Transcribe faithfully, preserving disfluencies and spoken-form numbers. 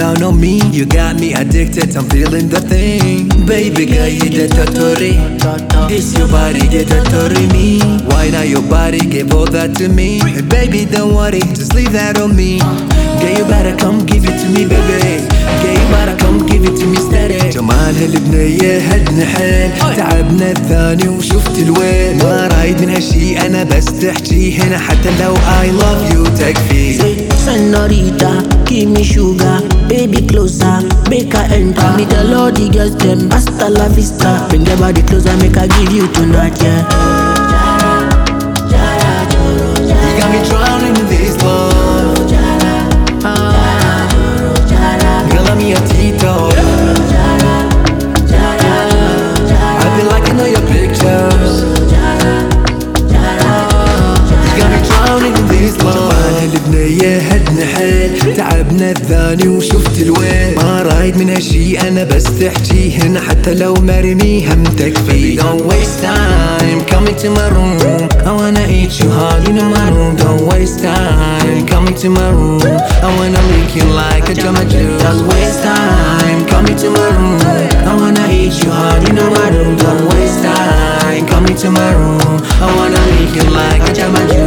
down on me. You got me addicted, I'm feeling the thing. Baby girl, you the totori. This your body, the totori me. Why not your body, give all that to me. Hey, baby, don't worry, just leave that on me. Girl, you better come give it to me, baby. Girl, you better come give it to me steady. جمالها البنية هدنا حيل. تعبنا الثاني وشفت الوين. ما رايد من هالشي أنا بس تحكي هنا. حتى لو I love you تكفي. Senorita, give me sugar, baby closer, make her enter. Me tell all the girls them hasta la vista. Bring your body closer, make her give you tonight, yeah. You got me drowning in this love. Girl, I'm your Tito. I've been liking all your pictures. You got me drowning in this love. البنية هدنا حيل. تعبنا الثاني وشفت الوين. ما رايد من هالشي أنا بس تحكي هنا. حتى لو مرمي هم تكفي. Don't waste time, come into my room. I wanna eat you hard in my room. Don't waste time, come into my room. I wanna lick you like a Jamba Juice. Don't waste time, come into my room. I wanna eat you hard in my room. Don't waste time, come into my room. I wanna lick you like a Jamba Juice.